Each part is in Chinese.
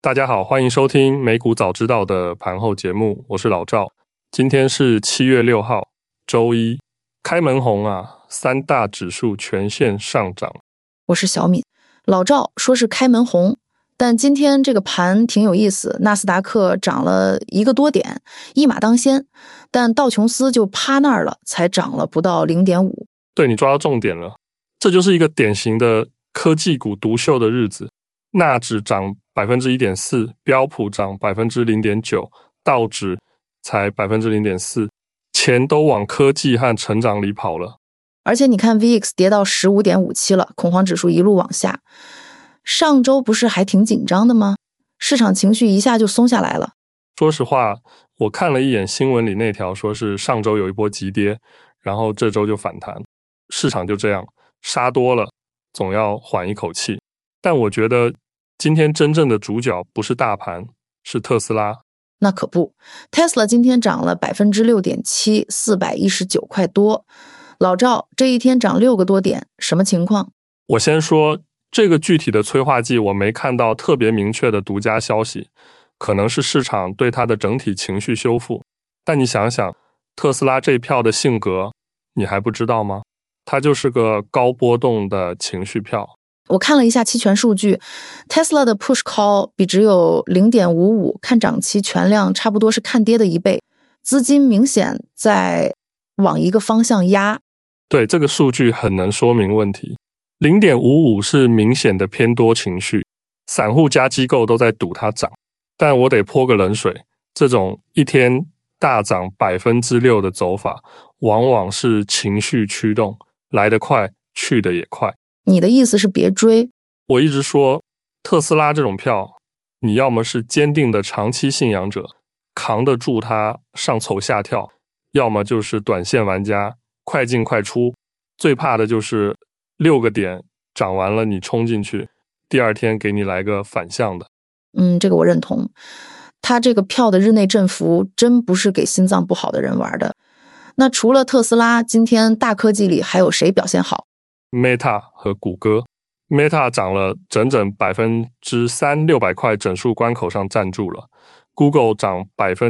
大家好，欢迎收听美股早知道的盘后节目，我是老赵。今天是7月6号，周一，开门红啊，三大指数全线上涨。 我是小敏。老赵说是开门红，但今天这个盘挺有意思，纳斯达克涨了1个多点，一马当先，但道琼斯就趴那儿了，才涨了不到 0.5。 对，你抓到重点了，这就是一个典型的科技股独秀的日子。纳指涨 1.4%， 标普涨 0.9%， 道指才 0.4%， 钱都往科技和成长里跑了。 而且你看 VIX 跌到 15.57 了，恐慌指数一路往下。上周不是还挺紧张的吗？市场情绪一下就松下来了。 说实话，我看了一眼新闻里那条说是上周有一波急跌，然后这周就反弹，市场就这样杀多了，总要缓一口气。但我觉得今天真正的主角不是大盘，是特斯拉。 那可不， Tesla 今天涨了 6.7%， 419块多。老赵，这一天涨6个多点，什么情况？ 我先说这个具体的催化剂我没看到特别明确的独家消息，可能是市场对它的整体情绪修复。但你想想，特斯拉这票的性格你还不知道吗？它就是个高波动的情绪票。 我看了一下期权数据， Tesla 的 push call 比只有 0.55， 看涨期权量差不多是看跌的1倍，资金明显在往一个方向压。 对，这个数据很能说明问题。 0.55 是明显的偏多情绪，散户加机构都在赌它涨。但我得泼个冷水，这种一天大涨 6% 的走法往往是情绪驱动，来得快去得也快。 你的意思是别追？ 我一直说特斯拉这种票，你要么是坚定的长期信仰者，扛得住它上蹿下跳，要么就是短线玩家，快进快出。最怕的就是6个点涨完了你冲进去，第二天给你来个反向的。 这个我认同。他这个票的日内振幅真不是给心脏不好的人玩的。那除了特斯拉，今天大科技里还有谁表现好 ？Meta 和谷歌。 Meta 涨了整整 3%， 600块整数关口上站住了。 Google 涨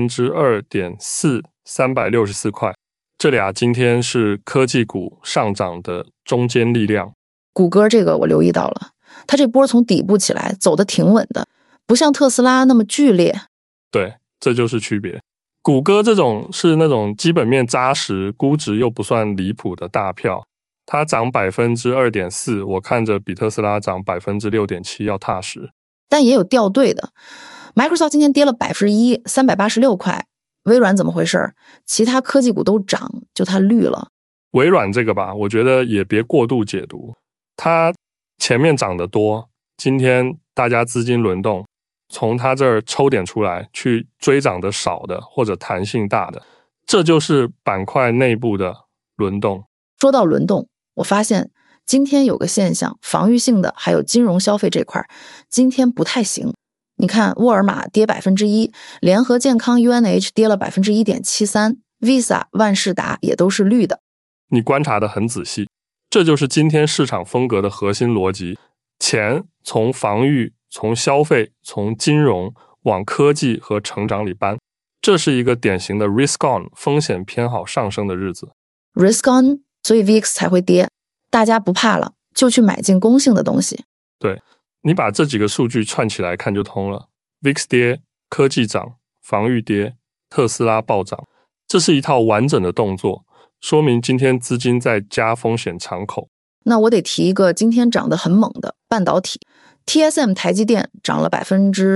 2.4%， 364块。这俩今天是科技股上涨的中坚力量。 谷歌这个我留意到了，它这波从底部起来走得挺稳的，不像特斯拉那么剧烈。 对，这就是区别。谷歌这种是那种基本面扎实，估值又不算离谱的大票，它涨 2.4%， 我看着比特斯拉涨 6.7% 要踏实。 但也有掉队的。 Microsoft 今天跌了 1%， 386块。微软怎么回事？其他科技股都涨，就它绿了。 微软这个吧，我觉得也别过度解读，它前面涨得多，今天大家资金轮动，从它这儿抽点出来去追涨的少的或者弹性大的，这就是板块内部的轮动。 说到轮动，我发现今天有个现象，防御性的还有金融消费这块今天不太行。你看沃尔玛跌 1%， 联合健康 UNH 跌了 1.73%， Visa 万事达也都是绿的。 你观察得很仔细，这就是今天市场风格的核心逻辑。钱从防御、从消费、从金融往科技和成长里搬，这是一个典型的 risk on 风险偏好上升的日子。 risk on， 所以 VIX 才会跌，大家不怕了，就去买进攻性的东西。 对，你把这几个数据串起来看就通了。 VIX 跌，科技涨，防御跌，特斯拉暴涨，这是一套完整的动作，说明今天资金在加风险敞口。 那我得提一个今天涨得很猛的半导体， TSM 台积电涨了 4.1%，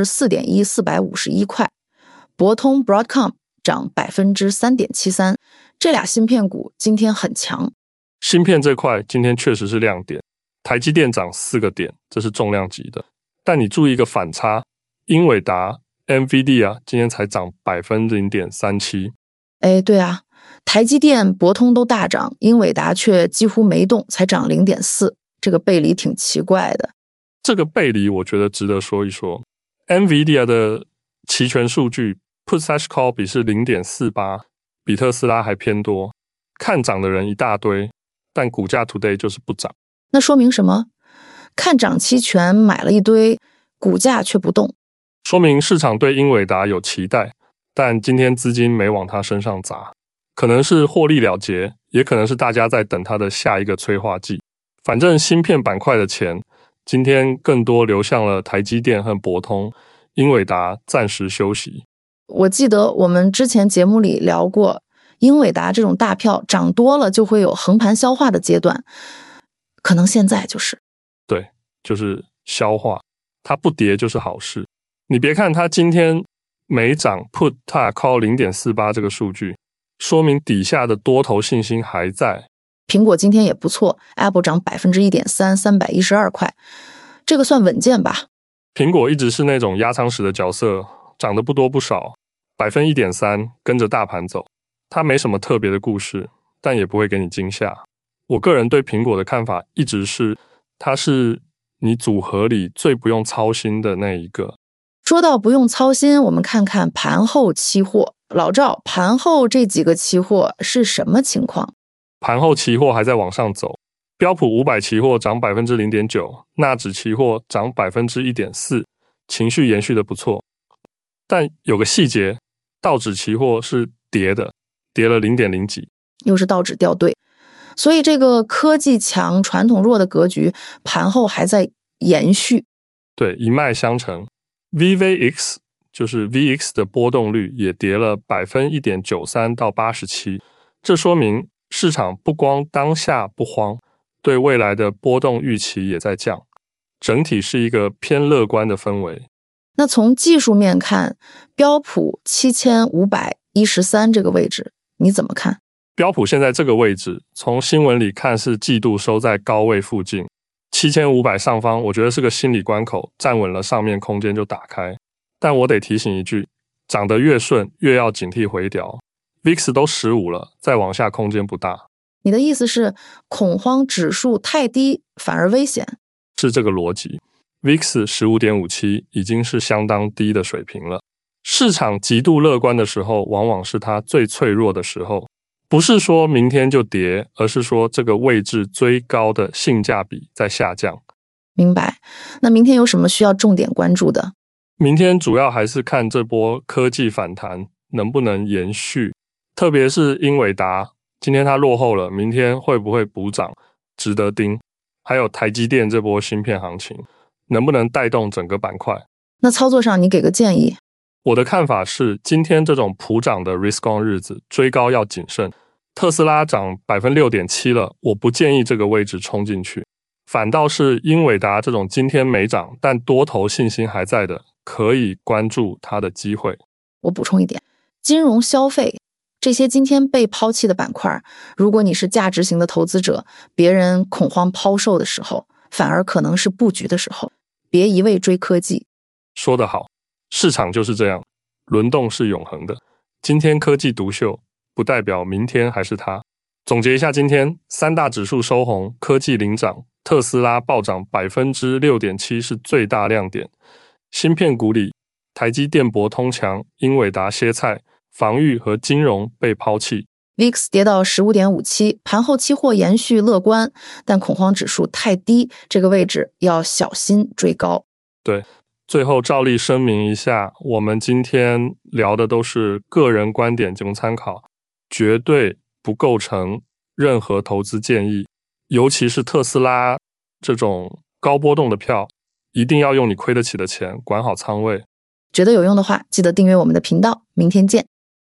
451块。博通 Broadcom 涨 3.73%， 这俩芯片股今天很强。 芯片这块今天确实是亮点，台积电涨4个点，这是重量级的。但你注意一个反差，英伟达 NVIDIA 今天才涨 0.37%。 对啊，台积电、博通都大涨，英伟达却几乎没动，才涨 0.4%， 这个背离挺奇怪的。 这个背离我觉得值得说一说。NVIDIA 的期权数据 Put/Call 比是 0.48， 比特斯拉还偏多，看涨的人一大堆，但股价 today 就是不涨。 那说明什么？看涨期权买了一堆，股价却不动。 说明市场对英伟达有期待，但今天资金没往它身上砸，可能是获利了结，也可能是大家在等它的下一个催化剂。反正芯片板块的钱今天更多流向了台积电和博通，英伟达暂时休息。 我记得我们之前节目里聊过，英伟达这种大票涨多了就会有横盘消化的阶段，可能现在就是对，就是消化，它不跌就是好事。你别看它今天没涨 put 它 call 0.48 这个数据，说明底下的多头信心还在。 苹果今天也不错， Apple 涨 1.3%， 312块，这个算稳健吧。 苹果一直是那种压舱石的角色，涨得不多不少，1.3%跟着大盘走。它没什么特别的故事，但也不会给你惊吓。我个人对苹果的看法一直是，它是你组合里最不用操心的那一个。 说到不用操心，我们看看盘后期货。老赵，盘后这几个期货是什么情况？ 盘后期货还在往上走，标普500期货涨 0.9%， 纳指期货涨 1.4%， 情绪延续的不错。但有个细节，道指期货是跌的，跌了 0.0 几， 又是道指掉队。所以这个科技强传统弱的格局盘后还在延续。 对，一脉相承。 VVX 就是 VX 的波动率也跌了 1.93% 到87%，这说明市场不光当下不慌，对未来的波动预期也在降，整体是一个偏乐观的氛围。 那从技术面看，标普7513这个位置你怎么看？ 标普现在这个位置，从新闻里看是季度收在高位附近，7500上方我觉得是个心理关口，站稳了上面空间就打开。但我得提醒一句，涨得越顺越要警惕回调， VIX 都15了，再往下空间不大。 你的意思是恐慌指数太低反而危险？ 是这个逻辑。 VIX 15.57 已经是相当低的水平了，市场极度乐观的时候往往是它最脆弱的时候，不是说明天就跌，而是说这个位置追高的性价比在下降。 明白。那明天有什么需要重点关注的？ 明天主要还是看这波科技反弹能不能延续，特别是英伟达，今天它落后了，明天会不会补涨，值得盯。还有台积电这波芯片行情能不能带动整个板块。 那操作上你给个建议。 我的看法是，今天这种普涨的 risk on 日子，追高要谨慎。特斯拉涨 6.7% 了，我不建议这个位置冲进去，反倒是英伟达这种今天没涨但多头信心还在的，可以关注它的机会。 我补充一点，金融消费这些今天被抛弃的板块，如果你是价值型的投资者，别人恐慌抛售的时候，反而可能是布局的时候，别一味追科技。 说得好，市场就是这样，轮动是永恒的。今天科技独秀，不代表明天还是它。总结一下，今天三大指数收红，科技领涨，特斯拉暴涨 6.7% 是最大亮点。芯片股里，台积电博通强，英伟达歇菜，防御和金融被抛弃。 VIX 跌到 15.57， 盘后期货延续乐观，但恐慌指数太低，这个位置要小心追高。 对，最后照例声明一下，我们今天聊的都是个人观点，仅供参考，绝对不构成任何投资建议，尤其是特斯拉这种高波动的票，一定要用你亏得起的钱，管好仓位。 觉得有用的话，记得订阅我们的频道，明天见。